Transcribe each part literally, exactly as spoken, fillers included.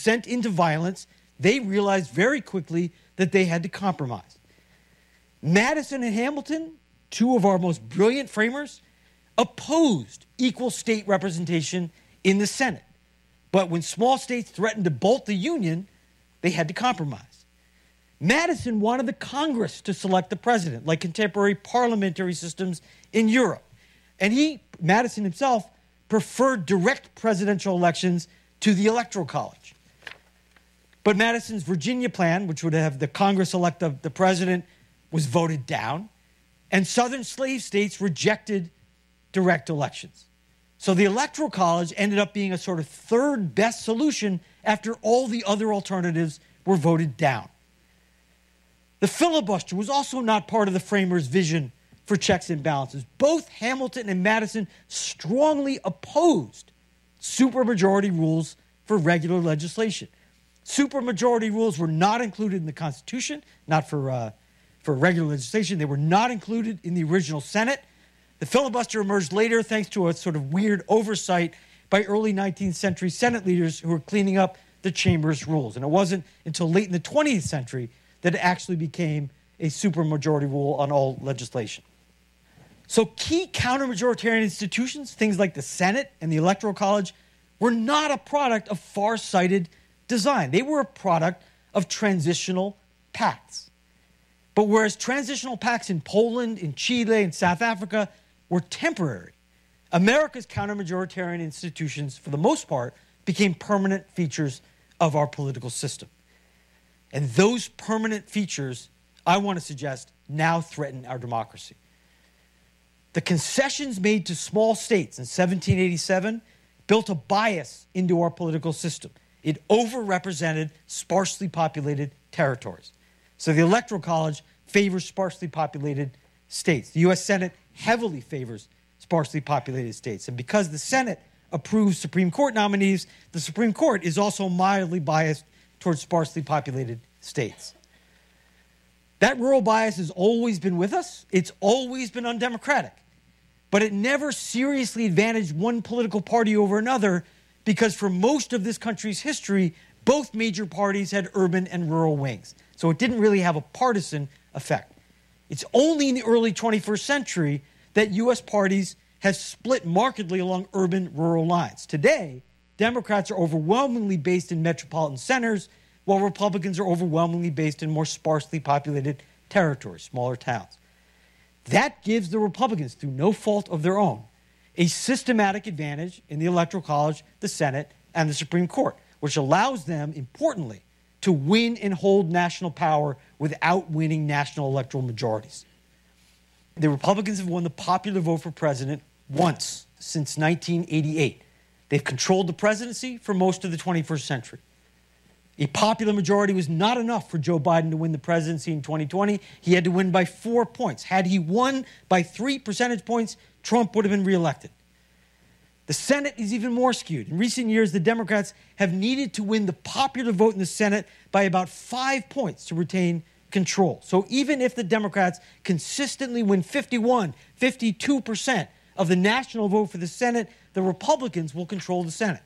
descent into violence, they realized very quickly that they had to compromise. Madison and Hamilton, two of our most brilliant framers, opposed equal state representation in the Senate. But when small states threatened to bolt the Union, they had to compromise. Madison wanted the Congress to select the president, like contemporary parliamentary systems in Europe. And he, Madison himself, preferred direct presidential elections to the Electoral College. But Madison's Virginia plan, which would have the Congress elect the, the president, was voted down, and southern slave states rejected direct elections. So the Electoral College ended up being a sort of third best solution after all the other alternatives were voted down. The filibuster was also not part of the framers' vision for checks and balances. Both Hamilton and Madison strongly opposed supermajority rules for regular legislation. Supermajority rules were not included in the Constitution, not for, uh, for regular legislation. They were not included in the original Senate. The filibuster emerged later thanks to a sort of weird oversight by early nineteenth century Senate leaders who were cleaning up the chamber's rules. And it wasn't until late in the twentieth century that it actually became a supermajority rule on all legislation. So key counter-majoritarian institutions, things like the Senate and the Electoral College, were not a product of far-sighted design. They were a product of transitional pacts. But whereas transitional pacts in Poland, in Chile, and South Africa were temporary, America's counter-majoritarian institutions, for the most part, became permanent features of our political system. And those permanent features, I want to suggest, now threaten our democracy. The concessions made to small states in seventeen eighty-seven built a bias into our political system. It overrepresented sparsely populated territories. So the Electoral College favors sparsely populated states. The U S Senate heavily favors sparsely populated states. And because the Senate approves Supreme Court nominees, the Supreme Court is also mildly biased towards sparsely populated states. That rural bias has always been with us. It's always been undemocratic. But it never seriously advantaged one political party over another because for most of this country's history, both major parties had urban and rural wings. So it didn't really have a partisan effect. It's only in the early twenty-first century that U S parties have split markedly along urban-rural lines. Today, Democrats are overwhelmingly based in metropolitan centers, while Republicans are overwhelmingly based in more sparsely populated territories, smaller towns. That gives the Republicans, through no fault of their own, a systematic advantage in the Electoral College, the Senate, and the Supreme Court, which allows them, importantly, to win and hold national power without winning national electoral majorities. The Republicans have won the popular vote for president once since nineteen eighty-eight. They've controlled the presidency for most of the twenty-first century. A popular majority was not enough for Joe Biden to win the presidency in twenty twenty. He had to win by four points. Had he won by three percentage points, Trump would have been reelected. The Senate is even more skewed. In recent years, the Democrats have needed to win the popular vote in the Senate by about five points to retain control. So even if the Democrats consistently win fifty-one, fifty-two percent of the national vote for the Senate, the Republicans will control the Senate.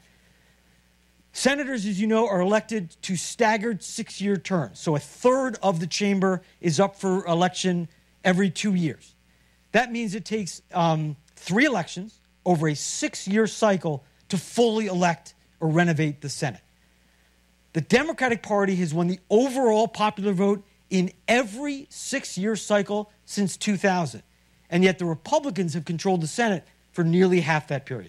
Senators, as you know, are elected to staggered six-year terms. So a third of the chamber is up for election every two years. That means it takes um, three elections over a six-year cycle to fully elect or renovate the Senate. The Democratic Party has won the overall popular vote in every six-year cycle since two thousand. And yet the Republicans have controlled the Senate for nearly half that period.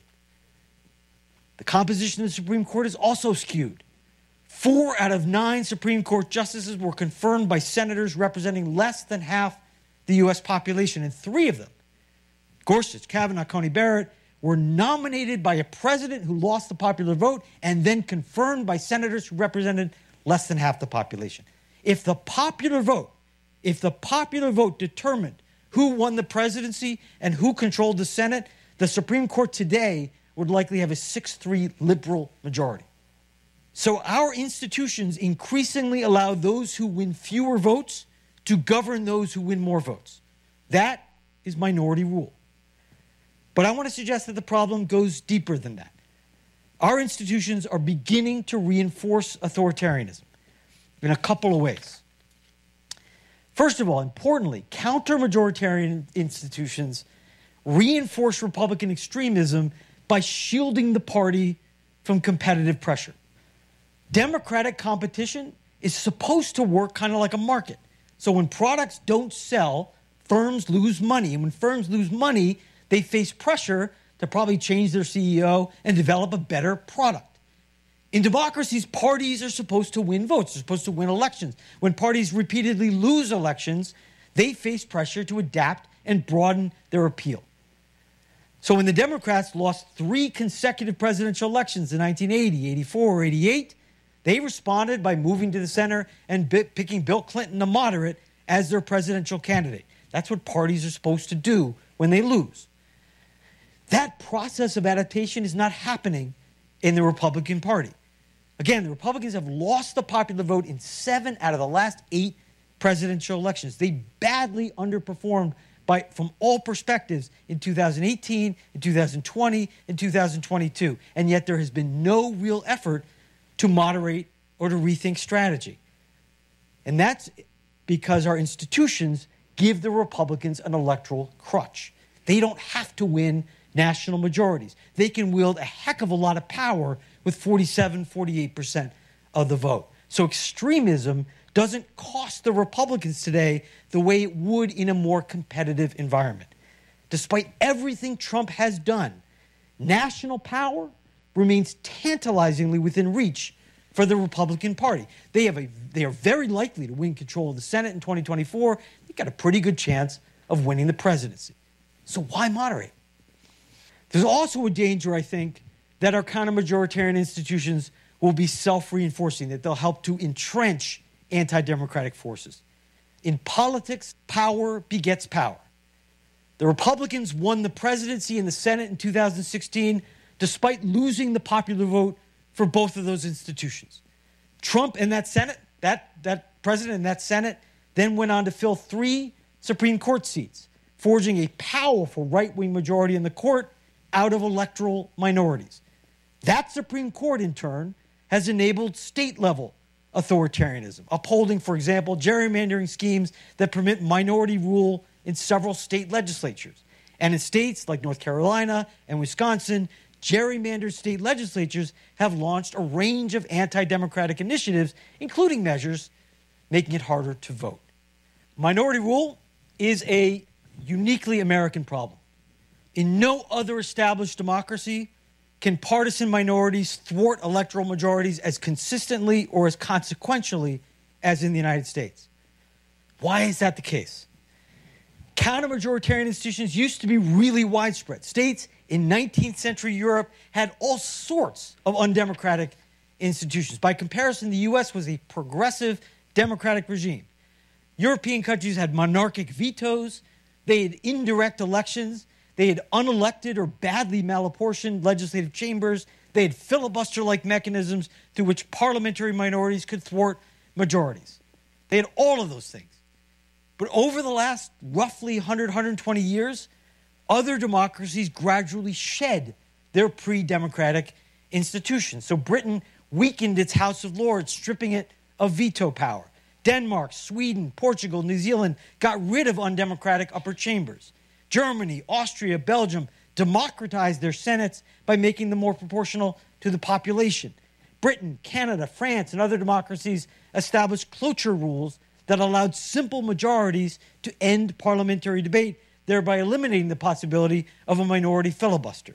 The composition of the Supreme Court is also skewed. Four out of nine Supreme Court justices were confirmed by senators representing less than half the U S population, and three of them, Gorsuch, Kavanaugh, Coney Barrett, were nominated by a president who lost the popular vote and then confirmed by senators who represented less than half the population. If the popular vote, if the popular vote determined who won the presidency and who controlled the Senate, the Supreme Court today would likely have a six three liberal majority. So our institutions increasingly allow those who win fewer votes to govern those who win more votes. That is minority rule. But I want to suggest that the problem goes deeper than that. Our institutions are beginning to reinforce authoritarianism in a couple of ways. First of all, importantly, counter-majoritarian institutions reinforce Republican extremism by shielding the party from competitive pressure. Democratic competition is supposed to work kind of like a market. So when products don't sell, firms lose money. And when firms lose money, they face pressure to probably change their C E O and develop a better product. In democracies, parties are supposed to win votes. They're supposed to win elections. When parties repeatedly lose elections, they face pressure to adapt and broaden their appeal. So when the Democrats lost three consecutive presidential elections in nineteen eighty, eighty-four, or eighty-eight, they responded by moving to the center and b- picking Bill Clinton, a moderate, as their presidential candidate. That's what parties are supposed to do when they lose. That process of adaptation is not happening in the Republican Party. Again, the Republicans have lost the popular vote in seven out of the last eight presidential elections. They badly underperformed by, from all perspectives in two thousand eighteen, in two thousand twenty, in two thousand twenty-two. And yet there has been no real effort to moderate or to rethink strategy. And that's because our institutions give the Republicans an electoral crutch. They don't have to win national majorities. They can wield a heck of a lot of power with forty-seven, forty-eight percent of the vote. So extremism doesn't cost the Republicans today the way it would in a more competitive environment. Despite everything Trump has done, national power remains tantalizingly within reach for the Republican Party. They have a they are very likely to win control of the Senate in twenty twenty-four. They've got a pretty good chance of winning the presidency. So why moderate? There's also a danger, I think, that our counter-majoritarian institutions will be self-reinforcing, that they'll help to entrench anti-democratic forces. In politics, power begets power. The Republicans won the presidency and the Senate in two thousand sixteen despite losing the popular vote for both of those institutions. Trump and that Senate, that, that president and that Senate then went on to fill three Supreme Court seats, forging a powerful right-wing majority in the court out of electoral minorities. That Supreme Court, in turn, has enabled state-level authoritarianism, upholding, for example, gerrymandering schemes that permit minority rule in several state legislatures. And in states like North Carolina and Wisconsin, gerrymandered state legislatures have launched a range of anti-democratic initiatives, including measures making it harder to vote. Minority rule is a uniquely American problem. In no other established democracy can partisan minorities thwart electoral majorities as consistently or as consequentially as in the United States. Why is that the case? Counter-majoritarian institutions used to be really widespread. States in nineteenth century Europe had all sorts of undemocratic institutions. By comparison, the U S was a progressive democratic regime. European countries had monarchic vetoes. They had indirect elections. They had unelected or badly malapportioned legislative chambers. They had filibuster-like mechanisms through which parliamentary minorities could thwart majorities. They had all of those things. But over the last roughly one hundred, one hundred twenty years, other democracies gradually shed their pre-democratic institutions. So Britain weakened its House of Lords, stripping it of veto power. Denmark, Sweden, Portugal, New Zealand got rid of undemocratic upper chambers. Germany, Austria, Belgium democratized their senates by making them more proportional to the population. Britain, Canada, France, and other democracies established cloture rules that allowed simple majorities to end parliamentary debate, thereby eliminating the possibility of a minority filibuster.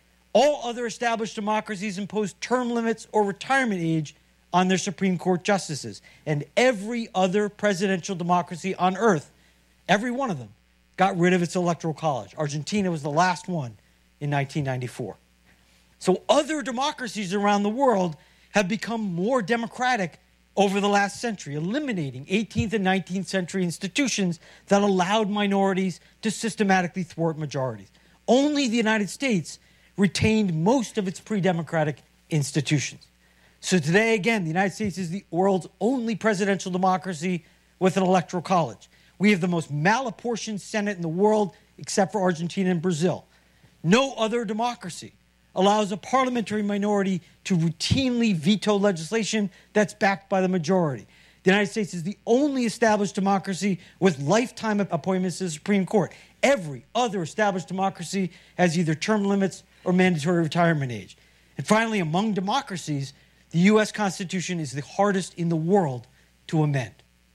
All other established democracies imposed term limits or retirement age on their Supreme Court justices. And every other presidential democracy on earth, every one of them, got rid of its electoral college. Argentina was the last one in nineteen ninety-four. So other democracies around the world have become more democratic over the last century, eliminating eighteenth and nineteenth century institutions that allowed minorities to systematically thwart majorities. Only the United States retained most of its pre-democratic institutions. So today, again, the United States is the world's only presidential democracy with an electoral college. We have the most malapportioned Senate in the world, except for Argentina and Brazil. No other democracy allows a parliamentary minority to routinely veto legislation that's backed by the majority. The United States is the only established democracy with lifetime appointments to the Supreme Court. Every other established democracy has either term limits or mandatory retirement age. And finally, among democracies, the U S Constitution is the hardest in the world to amend.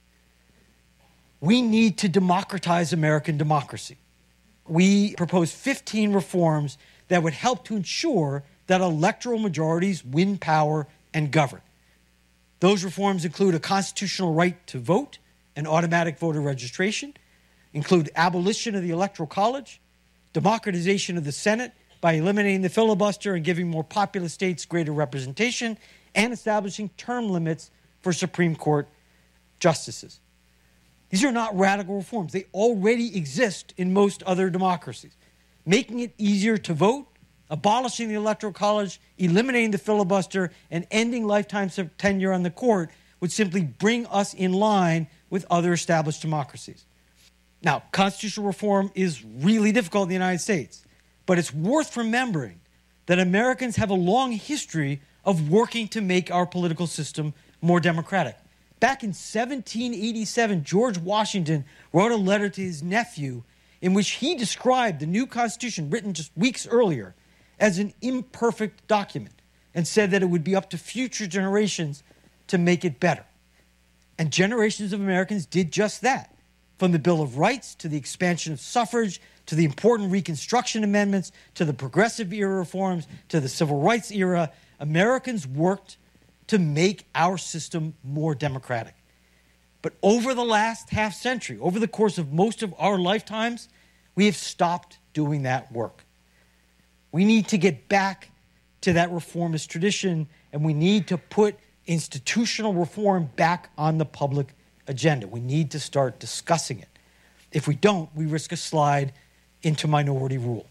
We need to democratize American democracy. We propose fifteen reforms that would help to ensure that electoral majorities win power and govern. Those reforms include a constitutional right to vote and automatic voter registration, include abolition of the Electoral College, democratization of the Senate by eliminating the filibuster and giving more populous states greater representation, and establishing term limits for Supreme Court justices. These are not radical reforms. They already exist in most other democracies. Making it easier to vote, abolishing the Electoral College, eliminating the filibuster, and ending lifetime tenure on the court would simply bring us in line with other established democracies. Now, constitutional reform is really difficult in the United States, but it's worth remembering that Americans have a long history of working to make our political system more democratic. Back in seventeen eighty-seven, George Washington wrote a letter to his nephew in which he described the new Constitution, written just weeks earlier, as an imperfect document and said that it would be up to future generations to make it better. And generations of Americans did just that. From the Bill of Rights to the expansion of suffrage to the important Reconstruction amendments to the Progressive era reforms to the Civil Rights era, Americans worked to make our system more democratic. But over the last half century, over the course of most of our lifetimes, we have stopped doing that work. We need to get back to that reformist tradition, and we need to put institutional reform back on the public agenda. We need to start discussing it. If we don't, we risk a slide into minority rule.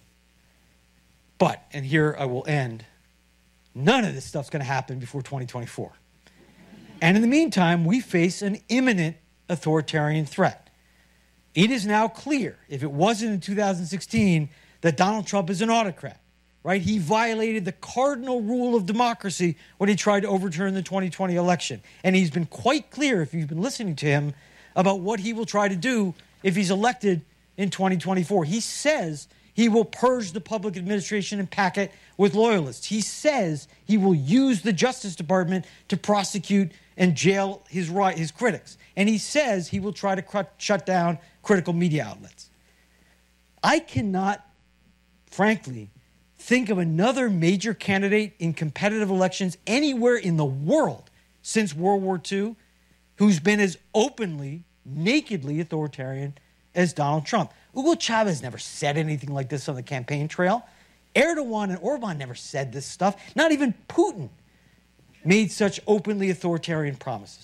But, and here I will end, none of this stuff's going to happen before twenty twenty-four. And in the meantime, we face an imminent authoritarian threat. It is now clear, if it wasn't in two thousand sixteen, that Donald Trump is an autocrat, right? He violated the cardinal rule of democracy when he tried to overturn the twenty twenty election. And he's been quite clear, if you've been listening to him, about what he will try to do if he's elected in twenty twenty-four. He says he will purge the public administration and pack it with loyalists. He says he will use the Justice Department to prosecute and jail his, his critics. And he says he will try to cr- shut down critical media outlets. I cannot, frankly, think of another major candidate in competitive elections anywhere in the world since World War Two who's been as openly, nakedly authoritarian as Donald Trump. Hugo Chavez never said anything like this on the campaign trail. Erdogan and Orban never said this stuff. Not even Putin made such openly authoritarian promises.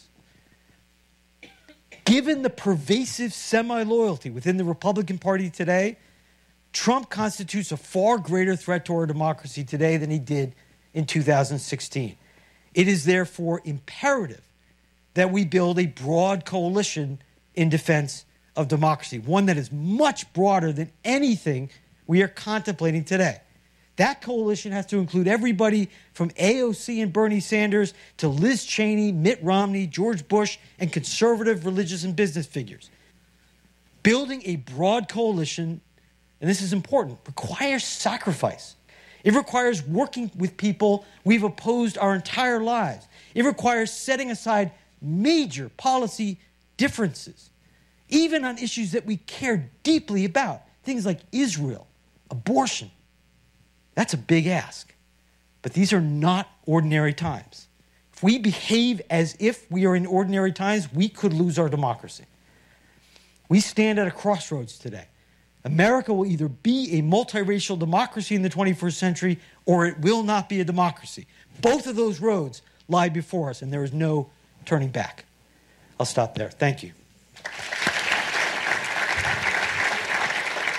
Given the pervasive semi-loyalty within the Republican Party today, Trump constitutes a far greater threat to our democracy today than he did in two thousand sixteen. It is therefore imperative that we build a broad coalition in defense of democracy, one that is much broader than anything we are contemplating today. That coalition has to include everybody from A O C and Bernie Sanders to Liz Cheney, Mitt Romney, George Bush, and conservative religious and business figures. Building a broad coalition, and this is important, requires sacrifice. It requires working with people we've opposed our entire lives. It requires setting aside major policy differences, even on issues that we care deeply about, things like Israel, abortion. That's a big ask. But these are not ordinary times. If we behave as if we are in ordinary times, we could lose our democracy. We stand at a crossroads today. America will either be a multiracial democracy in the twenty-first century, or it will not be a democracy. Both of those roads lie before us, and there is no turning back. I'll stop there. Thank you.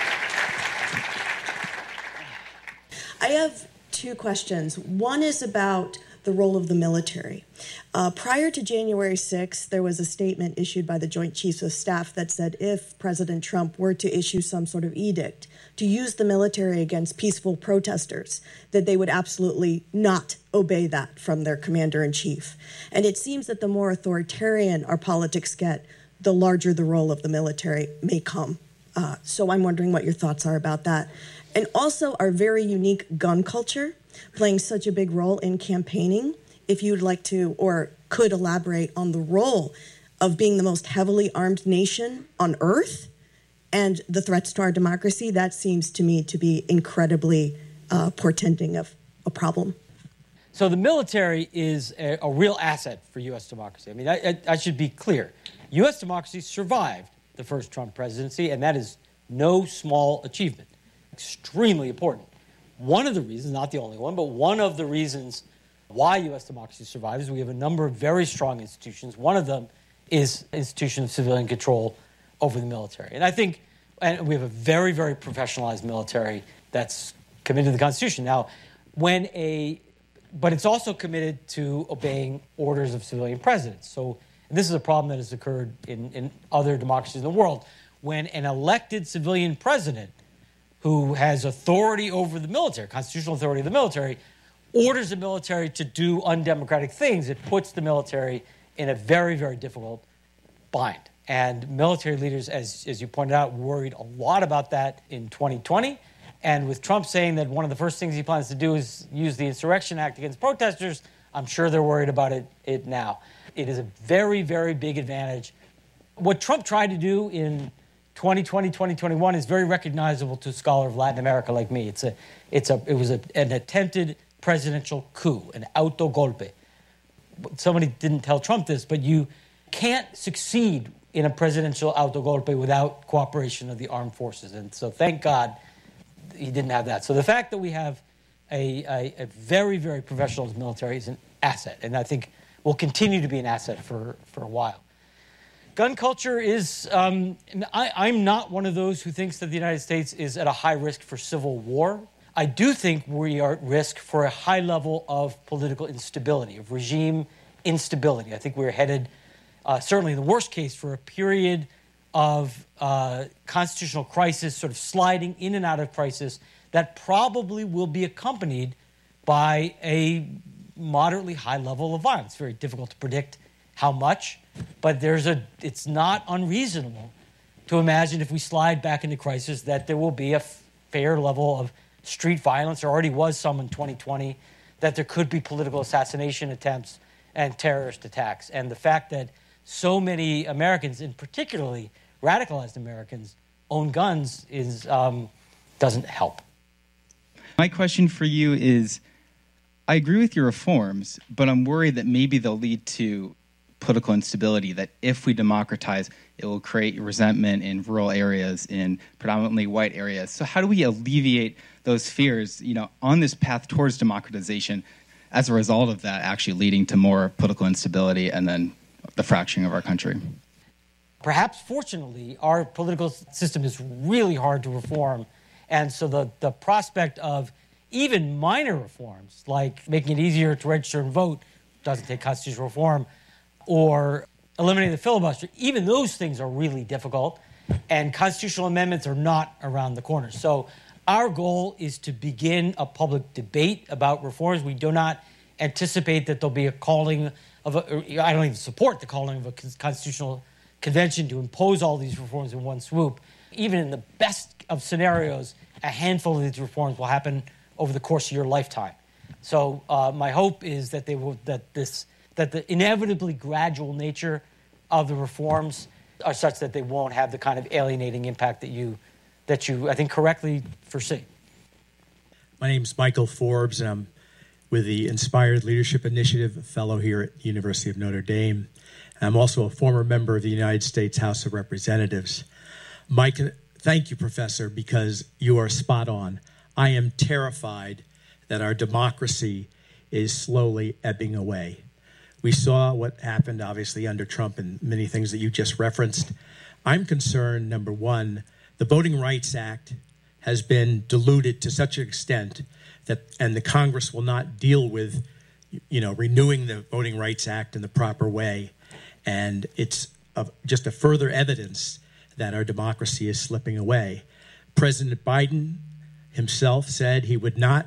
I have two questions. One is about the the role of the military. Uh, prior to January sixth, there was a statement issued by the Joint Chiefs of Staff that said if President Trump were to issue some sort of edict to use the military against peaceful protesters, that they would absolutely not obey that from their commander-in-chief. And it seems that the more authoritarian our politics get, the larger the role of the military may come. Uh, so I'm wondering what your thoughts are about that. And also our very unique gun culture playing such a big role in campaigning. If you'd like to or could elaborate on the role of being the most heavily armed nation on earth and the threats to our democracy, that seems to me to be incredibly uh, portending of a problem. So the military is a, a real asset for U S democracy. I mean, I, I, I should be clear. U S democracy survived the first Trump presidency, and that is no small achievement. Extremely important. One of the reasons, not the only one, but one of the reasons why U S democracy survives is we have a number of very strong institutions. One of them is institution of civilian control over the military. And I think and we have a very, very professionalized military that's committed to the Constitution. Now, when a but it's also committed to obeying orders of civilian presidents. So and this is a problem that has occurred in, in other democracies in the world. When an elected civilian president who has authority over the military, constitutional authority of the military, orders the military to do undemocratic things, it puts the military in a very, very difficult bind. And military leaders, as, as you pointed out, worried a lot about that in twenty twenty. And with Trump saying that one of the first things he plans to do is use the Insurrection Act against protesters, I'm sure they're worried about it, it now. It is a very, very big advantage. What Trump tried to do in twenty twenty, twenty twenty-one is very recognizable to a scholar of Latin America like me. It's a, it's a, it was a, an attempted presidential coup, an autogolpe. Somebody didn't tell Trump this, but you can't succeed in a presidential autogolpe without cooperation of the armed forces. And so thank God he didn't have that. So the fact that we have a, a, a very, very professional military is an asset, and I think will continue to be an asset for, for a while. Gun culture is, um, I, I'm not one of those who thinks that the United States is at a high risk for civil war. I do think we are at risk for a high level of political instability, of regime instability. I think we're headed, uh, certainly in the worst case, for a period of uh, constitutional crisis, sort of sliding in and out of crisis, that probably will be accompanied by a moderately high level of violence. It's very difficult to predict how much, but there's a. It's not unreasonable to imagine if we slide back into crisis that there will be a fair level of street violence. There already was some in twenty twenty, that there could be political assassination attempts and terrorist attacks. And the fact that so many Americans, and particularly radicalized Americans, own guns is um, doesn't help. My question for you is, I agree with your reforms, but I'm worried that maybe they'll lead to political instability, that if we democratize, it will create resentment in rural areas, in predominantly white areas. So how do we alleviate those fears, you know, on this path towards democratization, as a result of that actually leading to more political instability and then the fracturing of our country? Perhaps, fortunately, our political system is really hard to reform. And so the, the prospect of even minor reforms, like making it easier to register and vote, doesn't take constitutional reform, or eliminating the filibuster, even those things are really difficult. And constitutional amendments are not around the corner. So our goal is to begin a public debate about reforms. We do not anticipate that there'll be a calling of a, I don't even support the calling of a constitutional convention to impose all these reforms in one swoop. Even in the best of scenarios, a handful of these reforms will happen over the course of your lifetime. So uh, my hope is that they will, that this, that the inevitably gradual nature of the reforms are such that they won't have the kind of alienating impact that you, that you, I think, correctly foresee. My name's Michael Forbes, and I'm with the Inspired Leadership Initiative, a fellow here at the University of Notre Dame. I'm also a former member of the United States House of Representatives. Mike, thank you, Professor, because you are spot on. I am terrified that our democracy is slowly ebbing away. We saw what happened, obviously, under Trump and many things that you just referenced. I'm concerned, number one, the Voting Rights Act has been diluted to such an extent that, and the Congress will not deal with you know, renewing the Voting Rights Act in the proper way. And it's a, just a further evidence that our democracy is slipping away. President Biden himself said he would not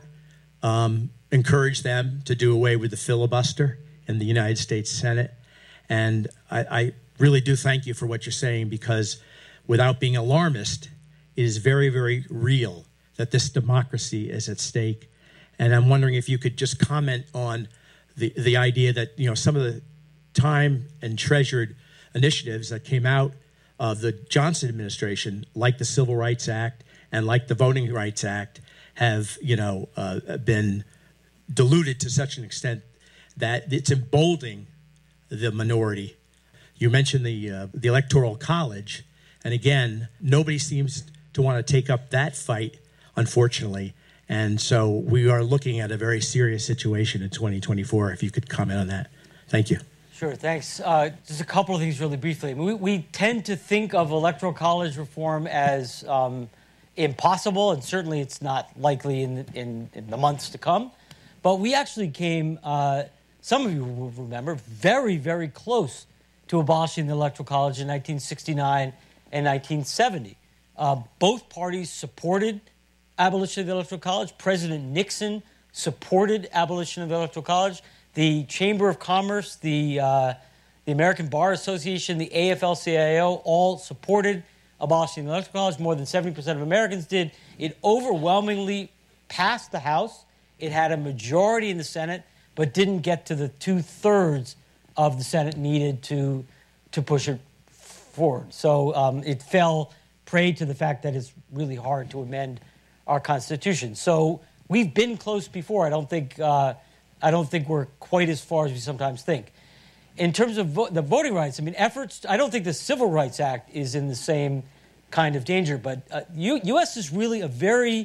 um, encourage them to do away with the filibuster in the United States Senate. And I, I really do thank you for what you're saying, because without being alarmist, it is very, very real that this democracy is at stake. And I'm wondering if you could just comment on the, the idea that, you know, some of the time and treasured initiatives that came out of the Johnson administration, like the Civil Rights Act and like the Voting Rights Act, have, you know, uh, been diluted to such an extent that it's emboldening the minority. You mentioned the uh, the Electoral College, and again, nobody seems to want to take up that fight, unfortunately. And so we are looking at a very serious situation in twenty twenty-four. If you could comment on that. Thank you. Sure, thanks. Uh, just a couple of things really briefly. We, we tend to think of Electoral College reform as um, impossible, and certainly it's not likely in, in, in the months to come. But we actually came, uh, some of you will remember, very, very close to abolishing the Electoral College in nineteen sixty-nine and nineteen seventy. Uh, both parties supported abolition of the Electoral College. President Nixon supported abolition of the Electoral College. The Chamber of Commerce, the uh, the American Bar Association, the A F L C I O all supported abolishing the Electoral College. More than seventy percent of Americans did. It overwhelmingly passed the House. It had a majority in the Senate, but didn't get to the two-thirds of the Senate needed to to push it forward. So um, it fell prey to the fact that it's really hard to amend our Constitution. So we've been close before. I don't think uh, I don't think we're quite as far as we sometimes think. In terms of vo- the voting rights, I mean, efforts. I don't think the Civil Rights Act is in the same kind of danger. But uh, U- U.S. is really a very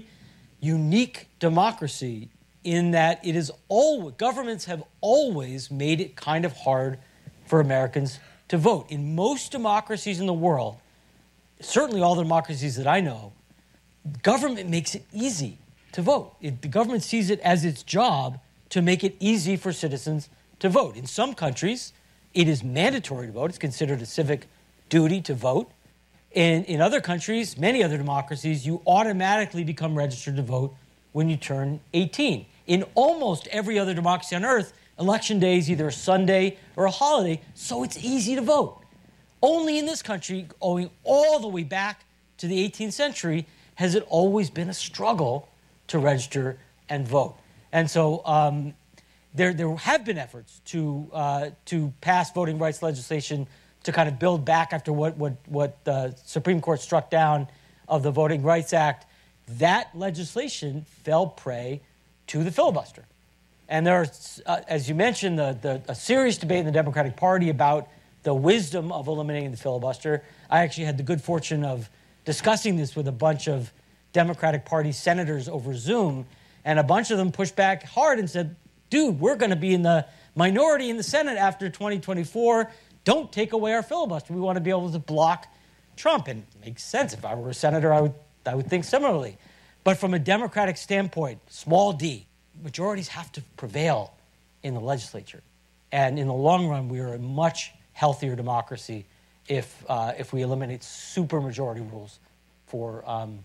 unique democracy in that it is all governments have always made it kind of hard for Americans to vote. In most democracies in the world, certainly all the democracies that I know, government makes it easy to vote. It, the government sees it as its job to make it easy for citizens to vote. In some countries, it is mandatory to vote. It's considered a civic duty to vote. And in other countries, many other democracies, you automatically become registered to vote when you turn eighteen. In almost every other democracy on earth, election day is either a Sunday or a holiday, so it's easy to vote. Only in this country, going all the way back to the eighteenth century, has it always been a struggle to register and vote. And so um, there, there have been efforts to uh, to pass voting rights legislation to kind of build back after what, what, what the Supreme Court struck down of the Voting Rights Act. That legislation fell prey to the filibuster. And there's, uh, as you mentioned, the, the, a serious debate in the Democratic Party about the wisdom of eliminating the filibuster. I actually had the good fortune of discussing this with a bunch of Democratic Party senators over Zoom, and a bunch of them pushed back hard and said, dude, we're going to be in the minority in the Senate after twenty twenty-four. Don't take away our filibuster. We want to be able to block Trump. And it makes sense. If I were a senator, I would, I would think similarly. But from a Democratic standpoint, small d, majorities have to prevail in the legislature. And in the long run, we are a much healthier democracy if uh, if we eliminate supermajority rules for um,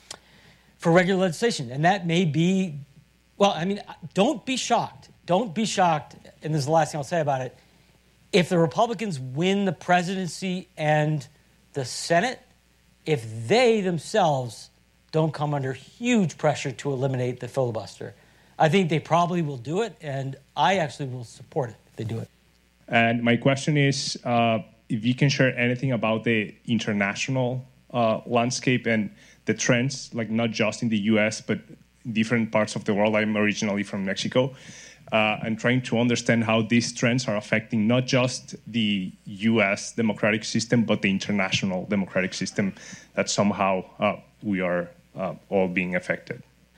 for regular legislation. And that may be, well, I mean, don't be shocked. Don't be shocked, and this is the last thing I'll say about it. If the Republicans win the presidency and the Senate, if they themselves don't come under huge pressure to eliminate the filibuster, I think they probably will do it, and I actually will support it if they do it. And my question is, uh, if you can share anything about the international uh, landscape and the trends, like not just in the U S, but different parts of the world. I'm originally from Mexico, uh, and trying to understand how these trends are affecting not just the U S democratic system, but the international democratic system that somehow uh, we are uh, all being affected.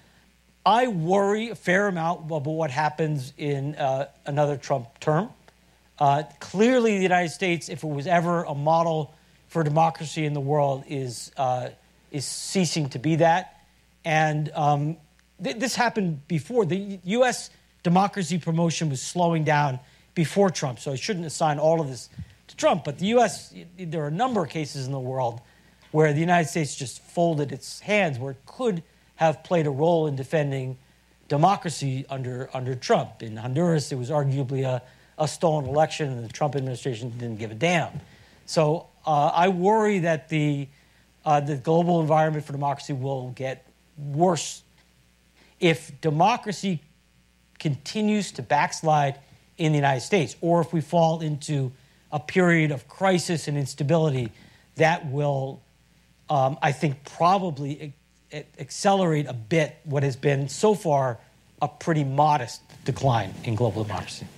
I worry a fair amount about what happens in uh, another Trump term. Uh, clearly, the United States, if it was ever a model for democracy in the world, is uh, is ceasing to be that. And um, th- this happened before. The U S democracy promotion was slowing down before Trump, so I shouldn't assign all of this to Trump. But the U S, there are a number of cases in the world where the United States just folded its hands, where it could have played a role in defending democracy under under Trump. In Honduras, it was arguably a, a stolen election, and the Trump administration didn't give a damn. So uh, I worry that the uh, the global environment for democracy will get worse if democracy continues to backslide in the United States, or if we fall into a period of crisis and instability that will, um, I think, probably e- accelerate a bit what has been so far a pretty modest decline in global democracy.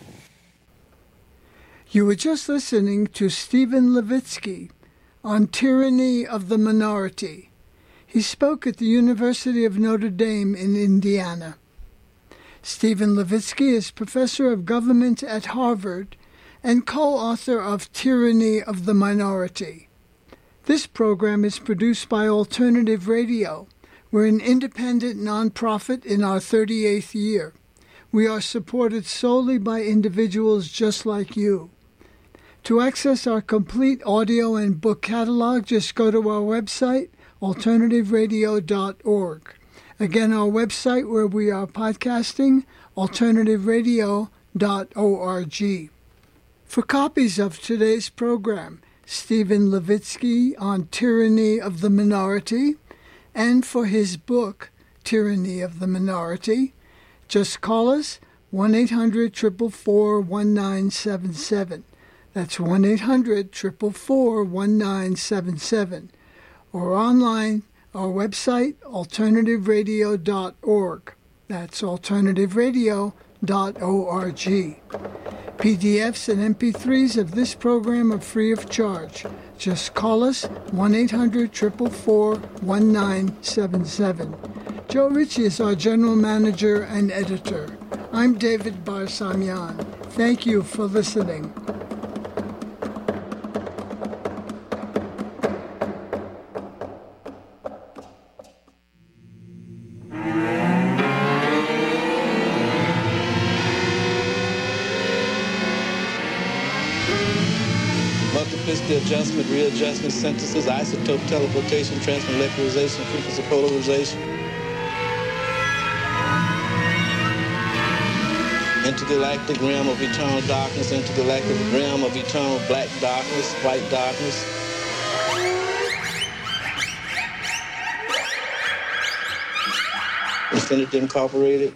You were just listening to Stephen Levitsky on Tyranny of the Minority. He spoke at the University of Notre Dame in Indiana. Stephen Levitsky is professor of government at Harvard and co-author of Tyranny of the Minority. This program is produced by Alternative Radio. We're an independent nonprofit in our thirty-eighth year. We are supported solely by individuals just like you. To access our complete audio and book catalog, just go to our website, alternative radio dot org. Again, our website where we are podcasting, alternative radio dot org. For copies of today's program, Stephen Levitsky on Tyranny of the Minority, and for his book, Tyranny of the Minority, just call us one eight hundred, four four four, one nine seven seven. That's one eight hundred, four four four, one nine seven seven. Or online, our website, alternative radio dot org. That's alternative radio dot org. P D Fs and M P threes of this program are free of charge. Just call us one eight hundred, four four four, one nine seven seven. Joe Ritchie is our general manager and editor. I'm David Barsamian. Thank you for listening. Multiplicity adjustment, readjustment, synthesis, isotope, teleportation, transmolecularization, frequency polarization. Intergalactic realm of eternal darkness, intergalactic realm of eternal black darkness, white darkness. Infinity Incorporated.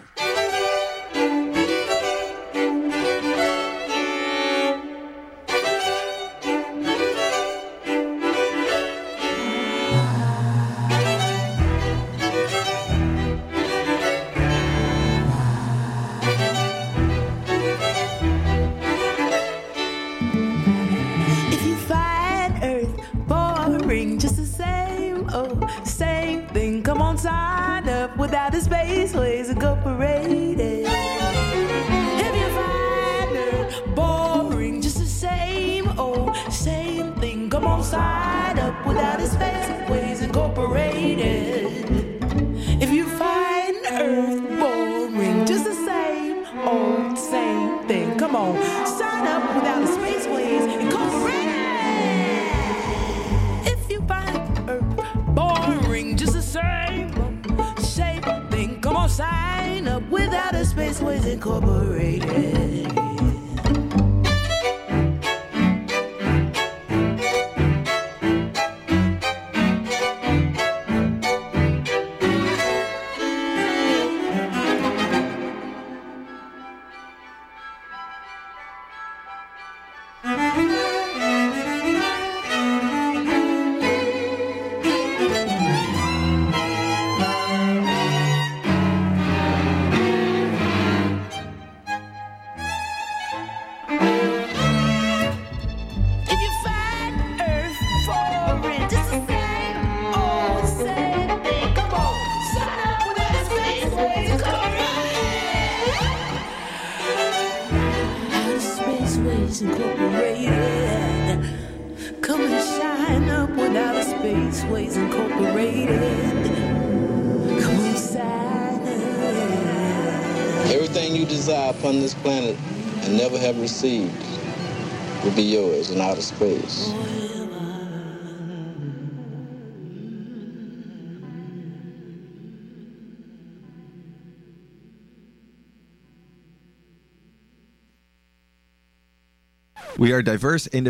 Everything you desire upon this planet and never have received will be yours in outer space. We are diverse, independent.